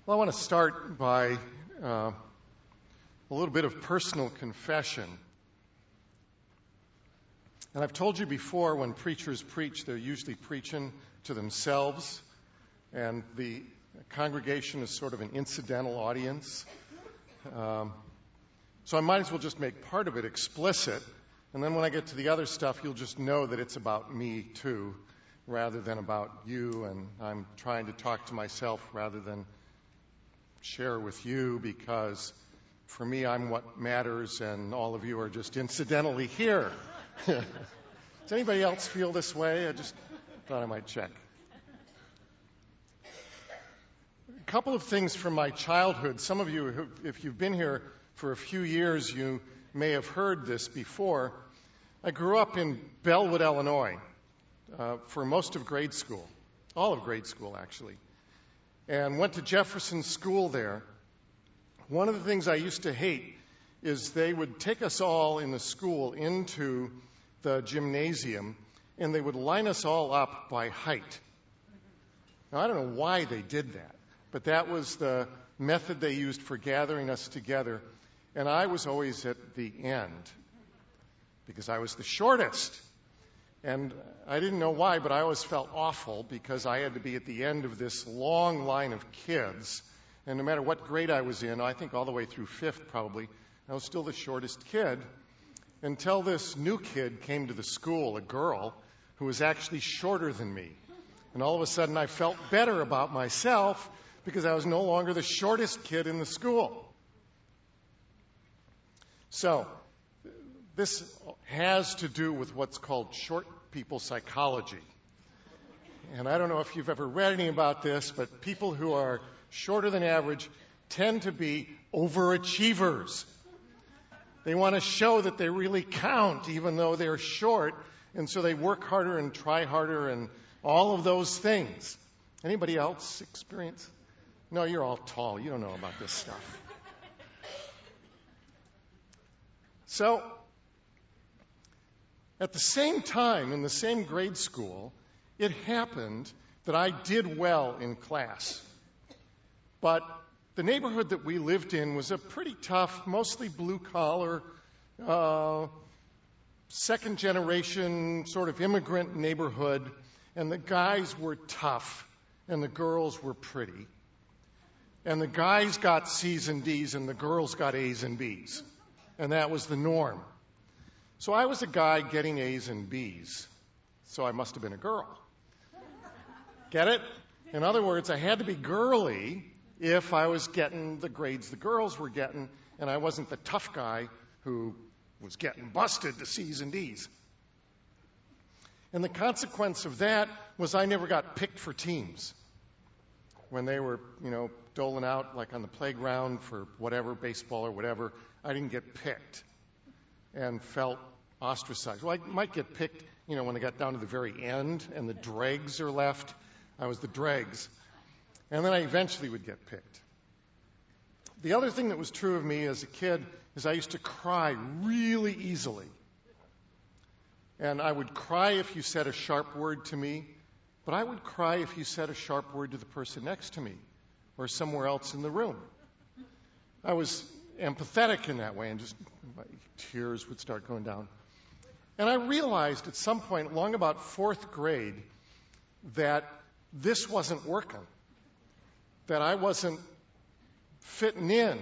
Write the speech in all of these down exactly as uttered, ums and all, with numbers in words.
Well, I want to start by uh, a little bit of personal confession. And I've told you before, when preachers preach, they're usually preaching to themselves, and the congregation is sort of an incidental audience. Um, so I might as well just make part of it explicit, and then when I get to the other stuff, you'll just know that it's about me too, rather than about you, and I'm trying to talk to myself rather than share with you, because for me, I'm what matters, and all of you are just incidentally here. Does anybody else feel this way? I just thought I might check. A couple of things from my childhood. Some of you, if you've been here for a few years, you may have heard this before. I grew up in Bellwood, Illinois, uh, for most of grade school, all of grade school, actually, and went to Jefferson School there. One of the things I used to hate is they would take us all in the school into the gymnasium, and they would line us all up by height. Now, I don't know why they did that, but that was the method they used for gathering us together, and I was always at the end because I was the shortest. And I didn't know why, but I always felt awful because I had to be at the end of this long line of kids. And no matter what grade I was in, I think all the way through fifth probably, I was still the shortest kid until this new kid came to the school, a girl, who was actually shorter than me. And all of a sudden I felt better about myself because I was no longer the shortest kid in the school. So, this has to do with what's called short people psychology. And I don't know if you've ever read any about this, but people who are shorter than average tend to be overachievers. They want to show that they really count, even though they're short, and so they work harder and try harder and all of those things. Anybody else experience? No, you're all tall. You don't know about this stuff. So, at the same time, in the same grade school, it happened that I did well in class. But the neighborhood that we lived in was a pretty tough, mostly blue-collar, uh, second-generation sort of immigrant neighborhood, and the guys were tough, and the girls were pretty. And the guys got C's and D's, and the girls got A's and B's. And that was the norm. So I was a guy getting A's and B's, so I must have been a girl. Get it? In other words, I had to be girly if I was getting the grades the girls were getting, and I wasn't the tough guy who was getting busted to C's and D's. And the consequence of that was I never got picked for teams. When they were, you know, doling out, like on the playground for whatever, baseball or whatever, I didn't get picked and felt ostracized. Well, I might get picked, you know, when I got down to the very end and the dregs are left. I was the dregs. And then I eventually would get picked. The other thing that was true of me as a kid is I used to cry really easily. And I would cry if you said a sharp word to me, but I would cry if you said a sharp word to the person next to me or somewhere else in the room. I was empathetic in that way, and just my tears would start going down. And I realized at some point, long about fourth grade, that this wasn't working, that I wasn't fitting in.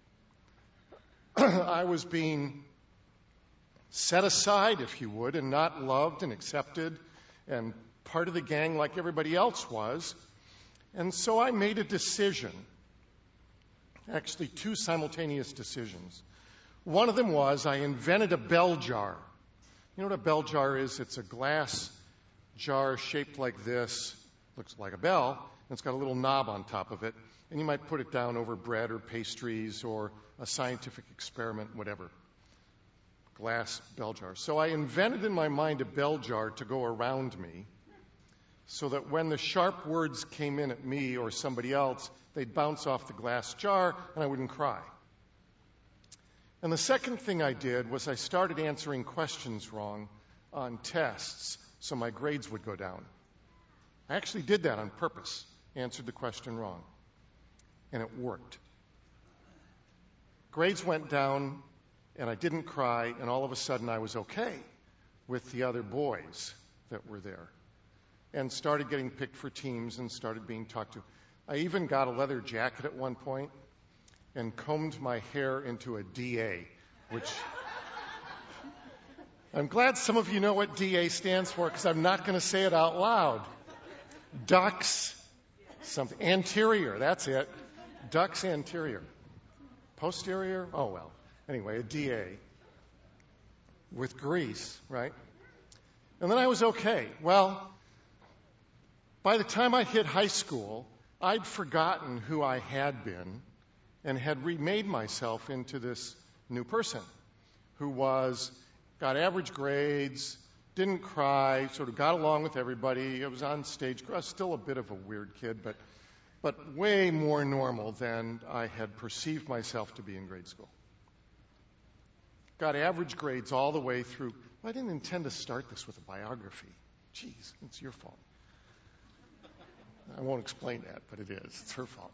I was being set aside, if you would, and not loved and accepted and part of the gang like everybody else was. And so I made a decision. Actually, two simultaneous decisions. One of them was I invented a bell jar. You know what a bell jar is? It's a glass jar shaped like this, looks like a bell, and it's got a little knob on top of it, and you might put it down over bread or pastries or a scientific experiment, whatever. Glass bell jar. So I invented in my mind a bell jar to go around me so that when the sharp words came in at me or somebody else, they'd bounce off the glass jar and I wouldn't cry. And the second thing I did was I started answering questions wrong on tests so my grades would go down. I actually did that on purpose, answered the question wrong. and it worked. Grades went down, and I didn't cry, and all of a sudden I was okay with the other boys that were there, and started getting picked for teams and started being talked to. I even got a leather jacket at one point and combed my hair into a D A, which I'm glad some of you know what D A stands for, because I'm not going to say it out loud. Ducks, something, anterior, that's it. Ducks anterior. Posterior? Oh, well. Anyway, a D A with grease, right? And then I was okay. Well, by the time I hit high school, I'd forgotten who I had been and had remade myself into this new person who was, got average grades, didn't cry, sort of got along with everybody. I was on stage. I was still a bit of a weird kid, but but way more normal than I had perceived myself to be in grade school. Got average grades all the way through. Well, I didn't intend to start this with a biography. Geez, it's your fault. I won't explain that, but it is. It's her fault.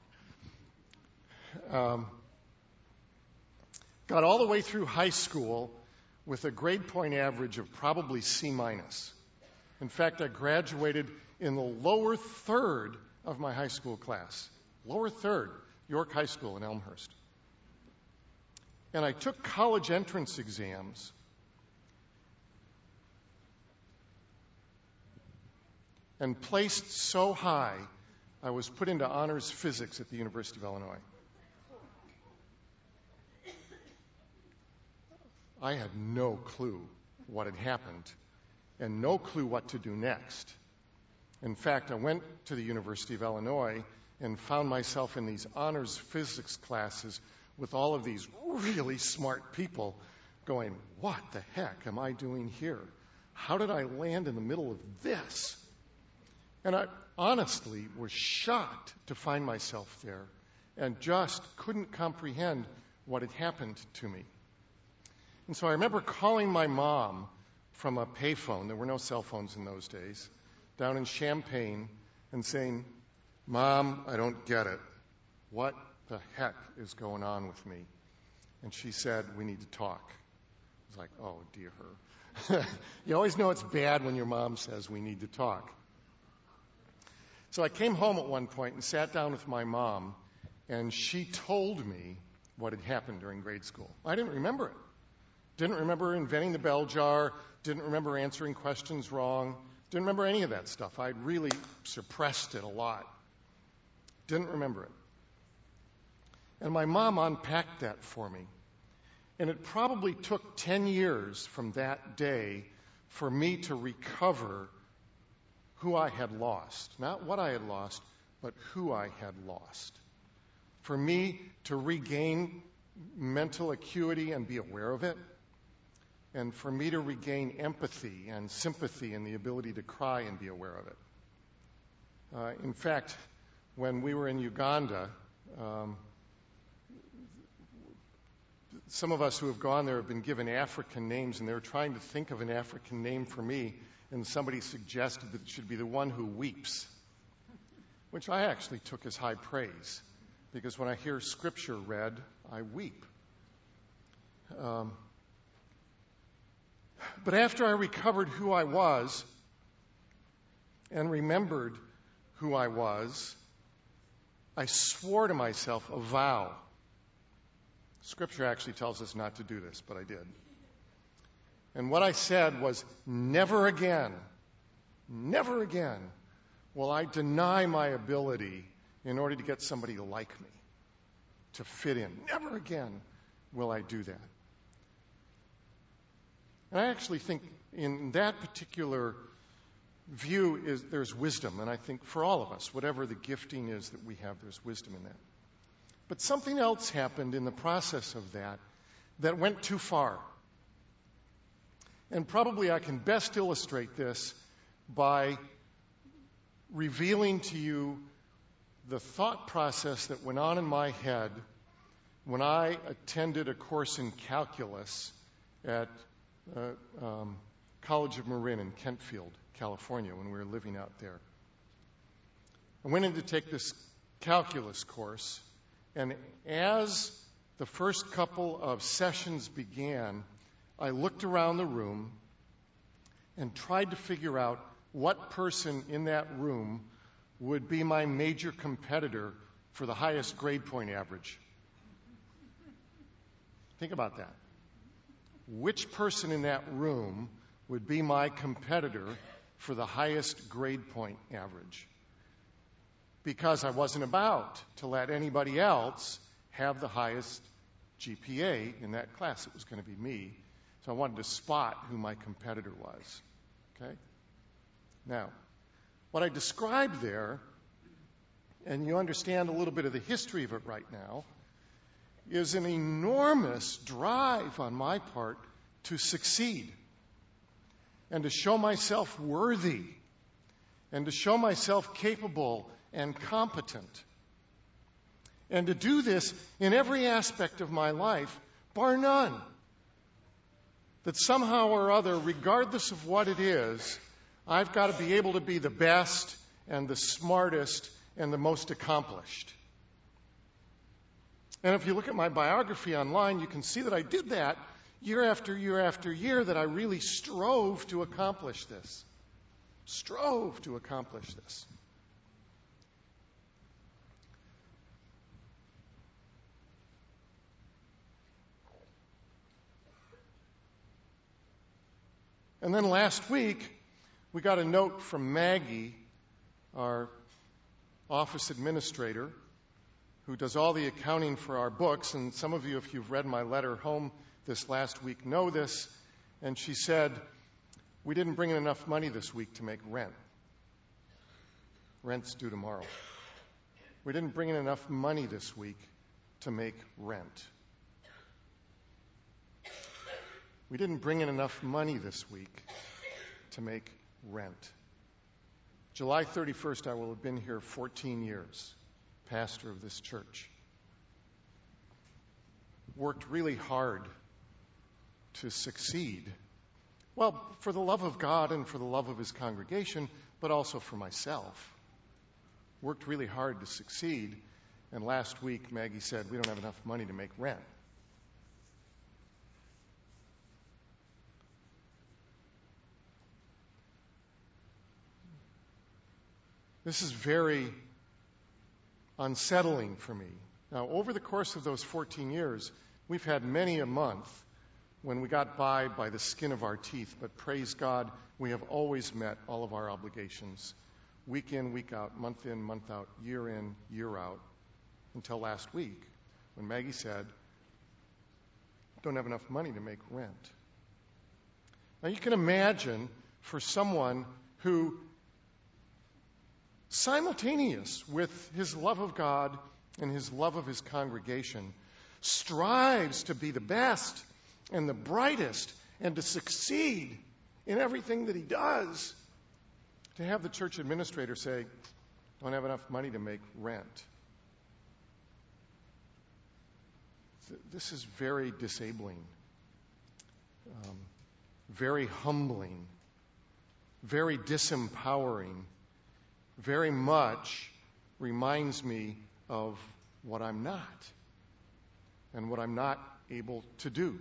Um, got all the way through high school with a grade point average of probably C minus. In fact, I graduated in the lower third of my high school class. Lower third, York High School in Elmhurst. And I took college entrance exams and placed so high, I was put into honors physics at the University of Illinois. I had no clue what had happened and no clue what to do next. In fact, I went to the University of Illinois and found myself in these honors physics classes with all of these really smart people going, what the heck am I doing here? How did I land in the middle of this? And I honestly was shocked to find myself there and just couldn't comprehend what had happened to me. And so I remember calling my mom from a payphone, there were no cell phones in those days, down in Champaign, and saying, Mom, I don't get it. What the heck is going on with me? And she said, we need to talk. I was like, oh, dear. You always know it's bad when your mom says we need to talk. So I came home at one point and sat down with my mom, and she told me what had happened during grade school. I didn't remember it. Didn't remember inventing the bell jar, didn't remember answering questions wrong, didn't remember any of that stuff. I'd really suppressed it a lot. Didn't remember it. And my mom unpacked that for me. And it probably took ten years from that day for me to recover who I had lost. Not what I had lost, but who I had lost. For me to regain mental acuity and be aware of it. And for me to regain empathy and sympathy and the ability to cry and be aware of it. Uh, in fact, when we were in Uganda, um, some of us who have gone there have been given African names, and they were trying to think of an African name for me, and somebody suggested that it should be the one who weeps, which I actually took as high praise, because when I hear Scripture read, I weep. Um, But after I recovered who I was and remembered who I was, I swore to myself a vow. Scripture actually tells us not to do this, but I did. And what I said was, never again, never again will I deny my ability in order to get somebody to like me, to fit in. Never again will I do that. And I actually think in that particular view is there's wisdom, and I think for all of us, whatever the gifting is that we have, there's wisdom in that. But something else happened in the process of that that went too far. And probably I can best illustrate this by revealing to you the thought process that went on in my head when I attended a course in calculus at Uh, um, College of Marin in Kentfield, California, when we were living out there. I went in to take this calculus course, And as the first couple of sessions began, I looked around the room and tried to figure out what person in that room would be my major competitor for the highest grade point average. Think about that. Which person in that room would be my competitor for the highest grade point average? Because I wasn't about to let anybody else have the highest G P A in that class. It was going to be me. So I wanted to spot who my competitor was. Okay? Now, what I described there, and you understand a little bit of the history of it right now, is an enormous drive on my part to succeed and to show myself worthy and to show myself capable and competent. And to do this in every aspect of my life, bar none. That somehow or other, regardless of what it is, I've got to be able to be the best and the smartest and the most accomplished. And if you look at my biography online, you can see that I did that year after year after year, that I really strove to accomplish this. Strove to accomplish this. And then last week, we got a note from Maggie, our office administrator, who does all the accounting for our books. And some of you, if you've read my letter home this last week, know this. And she said, we didn't bring in enough money this week to make rent. Rent's due tomorrow. We didn't bring in enough money this week to make rent. We didn't bring in enough money this week to make rent. July thirty-first, I will have been here fourteen years, pastor of this church. Worked really hard to succeed. Well, for the love of God and for the love of His congregation, but also for myself. Worked really hard to succeed. And last week, Maggie said, we don't have enough money to make rent. This is very unsettling for me. Now, over the course of those fourteen years, we've had many a month when we got by by the skin of our teeth, but praise God, we have always met all of our obligations, week in, week out, month in, month out, year in, year out, until last week when Maggie said, don't have enough money to make rent. Now, you can imagine for someone who, simultaneous with his love of God and his love of his congregation, strives to be the best and the brightest and to succeed in everything that he does, to have the church administrator say, don't have enough money to make rent. This is very disabling, um, very humbling, very disempowering, very much reminds me of what I'm not and what I'm not able to do.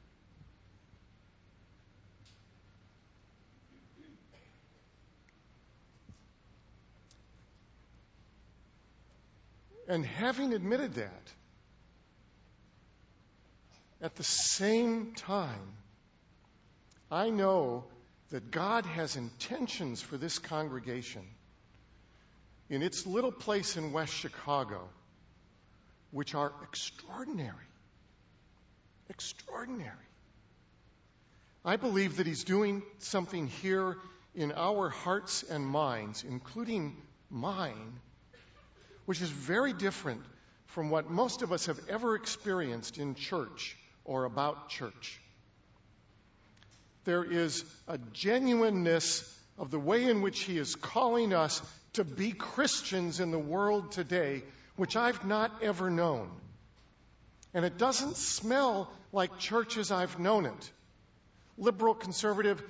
And having admitted that, at the same time, I know that God has intentions for this congregation in its little place in West Chicago, which are extraordinary. Extraordinary. I believe that He's doing something here in our hearts and minds, including mine, which is very different from what most of us have ever experienced in church or about church. There is a genuineness of the way in which He is calling us to be Christians in the world today, which I've not ever known. And it doesn't smell like churches I've known it. Liberal, conservative,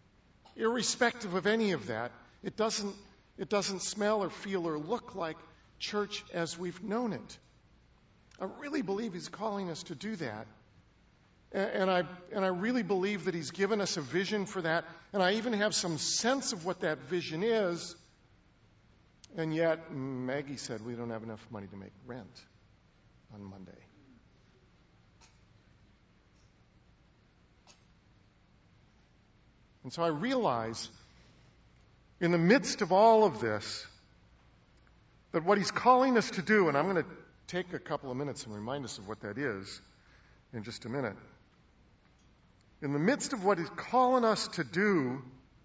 irrespective of any of that, it doesn't, it doesn't smell or feel or look like church as we've known it. I really believe he's calling us to do that. And I, and I really believe that he's given us a vision for that. And I even have some sense of what that vision is. And yet, Maggie said we don't have enough money to make rent on Monday. And so I realize, in the midst of all of this, that what he's calling us to do, and I'm going to take a couple of minutes and remind us of what that is in just a minute. In the midst of what he's calling us to do,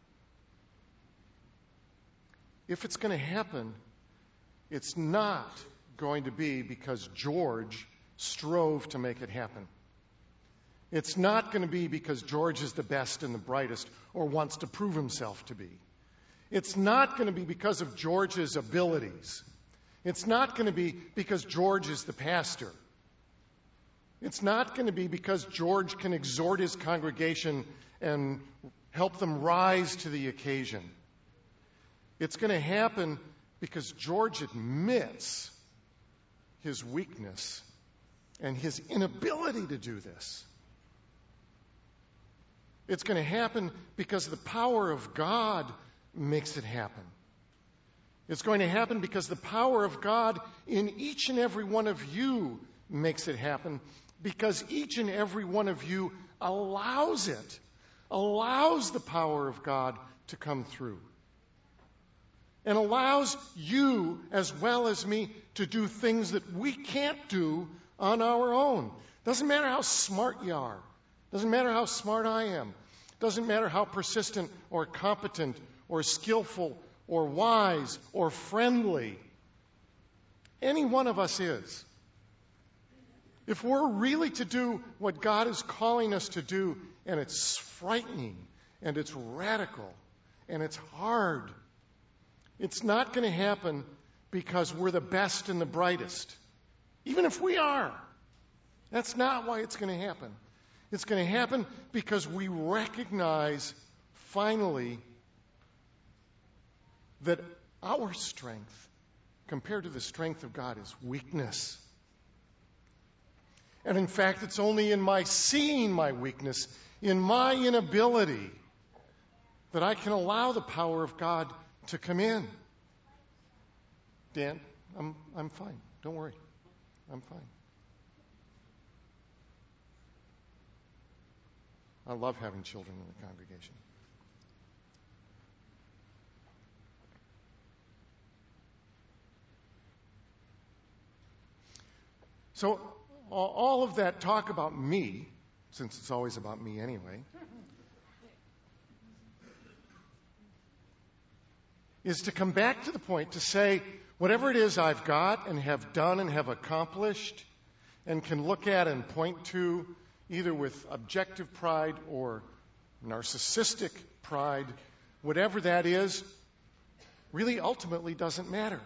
if it's going to happen, it's not going to be because George strove to make it happen. It's not going to be because George is the best and the brightest or wants to prove himself to be. It's not going to be because of George's abilities. It's not going to be because George is the pastor. It's not going to be because George can exhort his congregation and help them rise to the occasion. It's going to happen because George admits his weakness and his inability to do this. It's going to happen because the power of God makes it happen. It's going to happen because the power of God in each and every one of you makes it happen, because each and every one of you allows it, allows the power of God to come through, and allows you as well as me to do things that we can't do on our own. Doesn't matter how smart you are. Doesn't matter how smart I am. Doesn't matter how persistent or competent or skillful or wise or friendly any one of us is. If we're really to do what God is calling us to do, and it's frightening, and it's radical, and it's hard, it's not going to happen because we're the best and the brightest. Even if we are. That's not why it's going to happen. It's going to happen because we recognize, finally, that our strength, compared to the strength of God, is weakness. And in fact, it's only in my seeing my weakness, in my inability, that I can allow the power of God to come in. Dan, I'm, I'm fine. Don't worry. I'm fine. I love having children in the congregation. So all of that talk about me, since it's always about me anyway, is to come back to the point to say, whatever it is I've got and have done and have accomplished and can look at and point to, either with objective pride or narcissistic pride, whatever that is, really ultimately doesn't matter.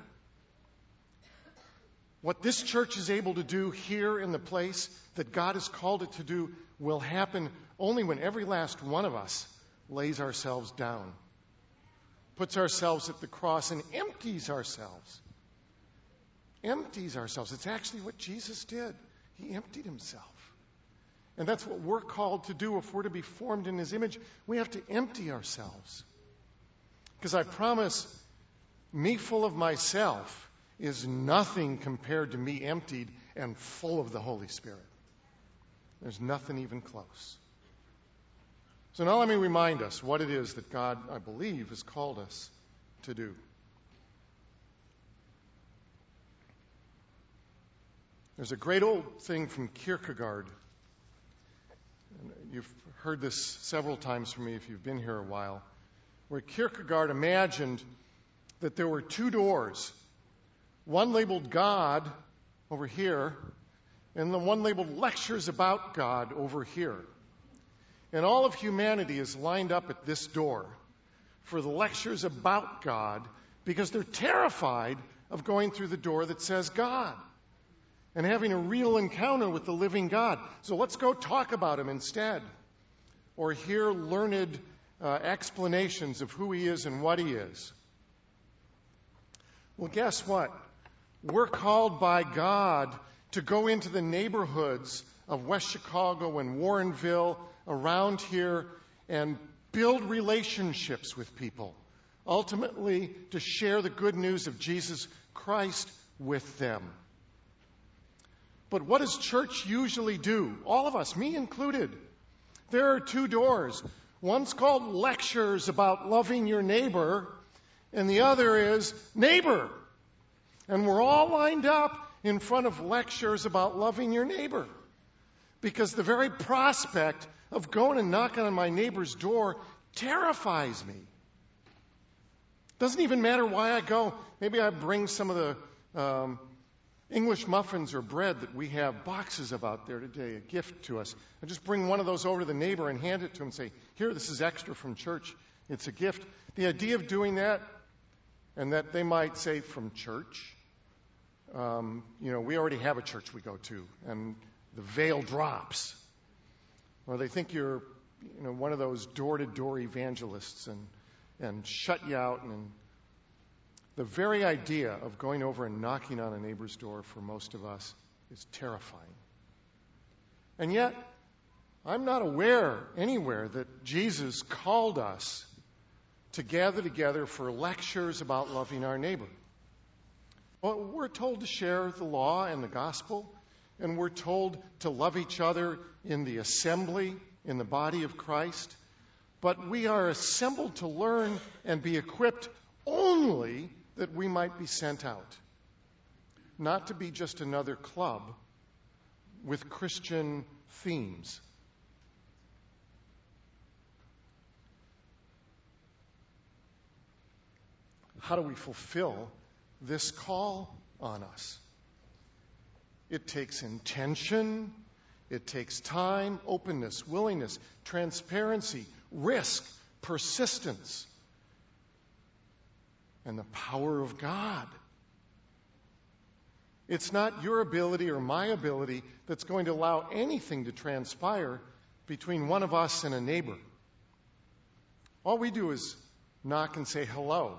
What this church is able to do here in the place that God has called it to do will happen only when every last one of us lays ourselves down, puts ourselves at the cross, and empties ourselves. Empties ourselves. It's actually what Jesus did. He emptied himself. And that's what we're called to do if we're to be formed in his image. We have to empty ourselves. Because I promise, me full of myself is nothing compared to me emptied and full of the Holy Spirit. There's nothing even close. So now let me remind us what it is that God, I believe, has called us to do. There's a great old thing from Kierkegaard. You've heard this several times from me if you've been here a while, where Kierkegaard imagined that there were two doors. One labeled God over here, and the one labeled lectures about God over here. And all of humanity is lined up at this door for the lectures about God because they're terrified of going through the door that says God and having a real encounter with the living God. So let's go talk about him instead, or hear learned uh, explanations of who he is and what he is. Well, guess what? We're called by God to go into the neighborhoods of West Chicago and Warrenville, around here, and build relationships with people. Ultimately, to share the good news of Jesus Christ with them. But what does church usually do? All of us, me included. There are two doors. One's called lectures about loving your neighbor, and the other is neighbor. And we're all lined up in front of lectures about loving your neighbor. Because the very prospect of going and knocking on my neighbor's door terrifies me. Doesn't even matter why I go. Maybe I bring some of the um, English muffins or bread that we have boxes of out there today, a gift to us. I just bring one of those over to the neighbor and hand it to him and say, here, this is extra from church. It's a gift. The idea of doing that, and that they might say from church, um, you know, we already have a church we go to, and the veil drops. Or they think you're, you know, one of those door-to-door evangelists and and shut you out. And the very idea of going over and knocking on a neighbor's door for most of us is terrifying. And yet, I'm not aware anywhere that Jesus called us to gather together for lectures about loving our neighbor. Well, we're told to share the law and the gospel, and we're told to love each other in the assembly, in the body of Christ. But we are assembled to learn and be equipped only that we might be sent out. Not to be just another club with Christian themes. How do we fulfill this call on us? It takes intention, it takes time, openness, willingness, transparency, risk, persistence, and the power of God. It's not your ability or my ability that's going to allow anything to transpire between one of us and a neighbor. All we do is knock and say hello.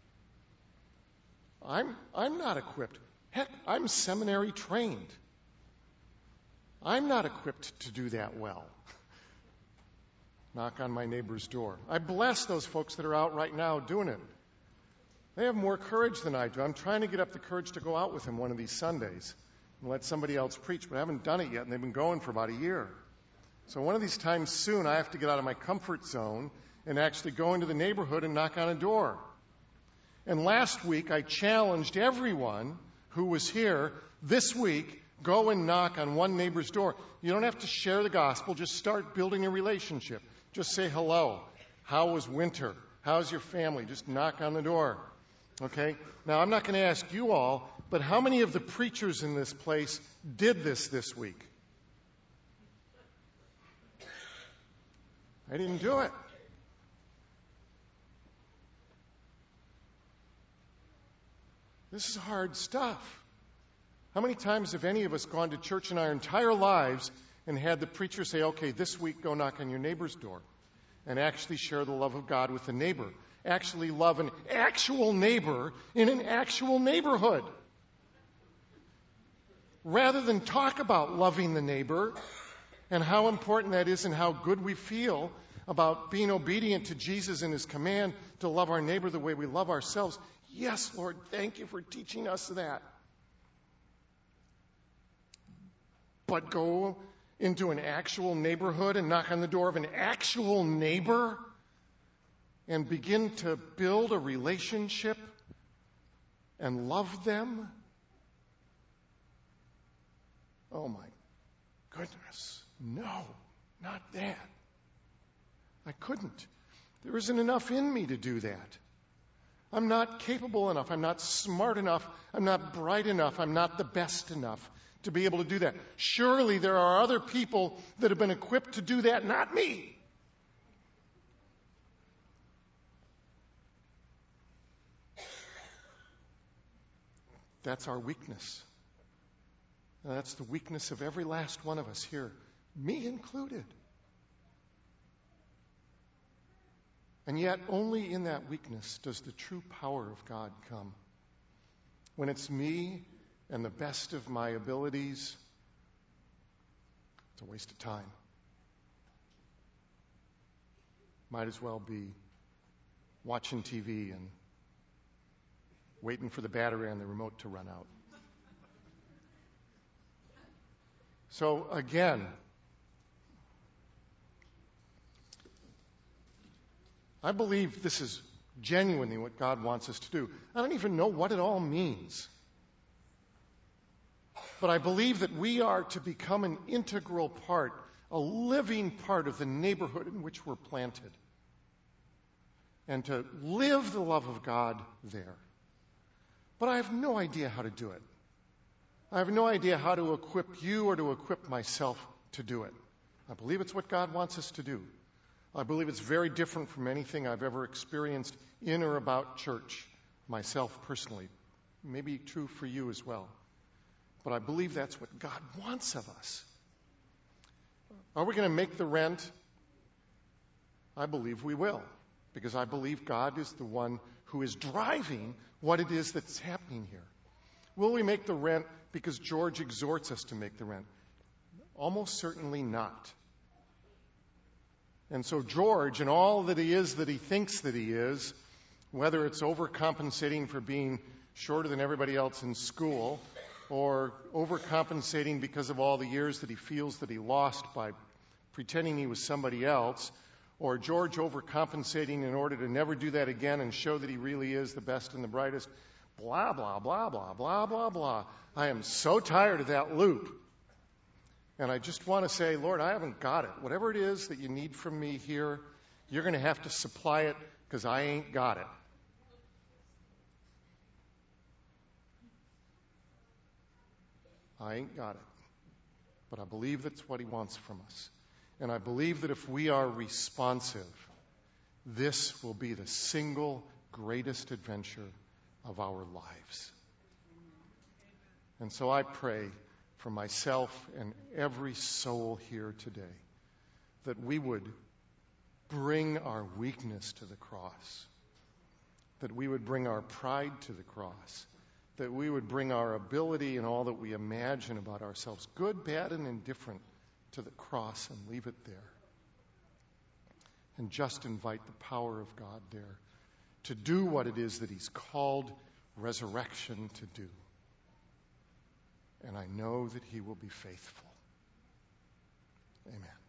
I'm, I'm not equipped. Heck, I'm seminary trained. I'm not equipped to do that well. Knock on my neighbor's door. I bless those folks that are out right now doing it. They have more courage than I do. I'm trying to get up the courage to go out with them one of these Sundays and let somebody else preach, but I haven't done it yet, and they've been going for about a year. So one of these times soon, I have to get out of my comfort zone and actually go into the neighborhood and knock on a door. And last week, I challenged everyone who was here this week, go and knock on one neighbor's door. You don't have to share the gospel. Just start building a relationship. Just say hello. How was winter? How's your family? Just knock on the door. Okay? Now, I'm not going to ask you all, but how many of the preachers in this place did this this week? I didn't do it. This is hard stuff. How many times have any of us gone to church in our entire lives and had the preacher say, okay, this week go knock on your neighbor's door and actually share the love of God with the neighbor? Actually love an actual neighbor in an actual neighborhood. Rather than talk about loving the neighbor and how important that is and how good we feel about being obedient to Jesus and his command to love our neighbor the way we love ourselves. Yes, Lord, thank you for teaching us that. But go into an actual neighborhood and knock on the door of an actual neighbor and begin to build a relationship and love them? Oh my goodness. No, not that. I couldn't. There isn't enough in me to do that. I'm not capable enough. I'm not smart enough. I'm not bright enough. I'm not the best enough to be able to do that. Surely there are other people that have been equipped to do that, not me. That's our weakness. And that's the weakness of every last one of us here, me included. And yet, only in that weakness does the true power of God come. When it's me and the best of my abilities, it's a waste of time. Might as well be watching T V and waiting for the battery on the remote to run out. So again, I believe this is genuinely what God wants us to do. I don't even know what it all means. But I believe that we are to become an integral part, a living part of the neighborhood in which we're planted, and to live the love of God there. But I have no idea how to do it. I have no idea how to equip you or to equip myself to do it. I believe it's what God wants us to do. I believe it's very different from anything I've ever experienced in or about church, myself personally. Maybe true for you as well. But I believe that's what God wants of us. Are we going to make the rent? I believe we will, because I believe God is the one who is driving what it is that's happening here. Will we make the rent because George exhorts us to make the rent? Almost certainly not. And so George, and all that he is that he thinks that he is, whether it's overcompensating for being shorter than everybody else in school, or overcompensating because of all the years that he feels that he lost by pretending he was somebody else, or George overcompensating in order to never do that again and show that he really is the best and the brightest, blah, blah, blah, blah, blah, blah, blah. I am so tired of that loop. And I just want to say, Lord, I haven't got it. Whatever it is that you need from me here, you're going to have to supply it because I ain't got it. I ain't got it. But I believe that's what he wants from us. And I believe that if we are responsive, this will be the single greatest adventure of our lives. And so I pray for myself and every soul here today that we would bring our weakness to the cross, that we would bring our pride to the cross, that we would bring our ability and all that we imagine about ourselves, good, bad, and indifferent, to the cross and leave it there. And just invite the power of God there to do what it is that he's called resurrection to do. And I know that he will be faithful. Amen.